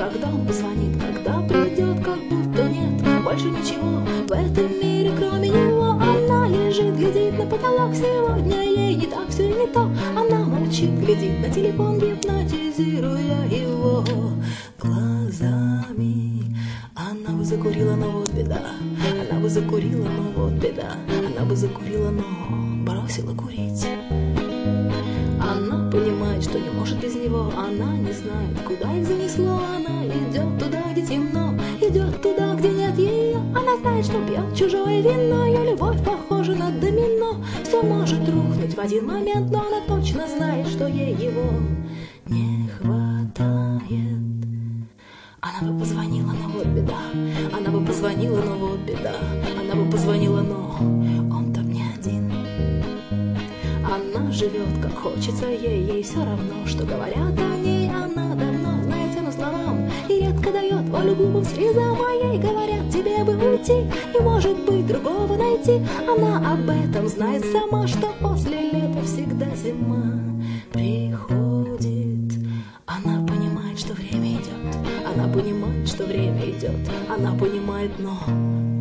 когда он позвонит, когда придет, как будто нет больше ничего в этом мире, кроме него. Она лежит, глядит на потолок, сегодня ей не так, все и не то. Она молчит, глядит на телефон, гипнотизируя его глазами. Она бы закурила, но вот беда. Она бы закурила, но вот беда. Она бы закурила, но бросила курить. Она понимает, что не может без него. Она не знает, куда их занесло. Она идет туда, где темно, идет туда, где нет ее. Она знает, что пьет чужое вино. Ее любовь похожа на домино. Все может рухнуть в один момент, но она точно знает, что ей его не хватает. Она бы позвонила, но вот беда. Она бы позвонила, но вот беда. Она бы позвонила, но он там не один. Она живет, как хочется ей все равно, что говорят о ней. Она давно знает цену словам и редко дает волю глупым слезам. А ей говорят, тебе бы уйти и, может быть, другого найти. Она об этом знает сама, что после лета всегда зима приходит. Она понимает, что время идет. Она понимает, что время идет. Она понимает, но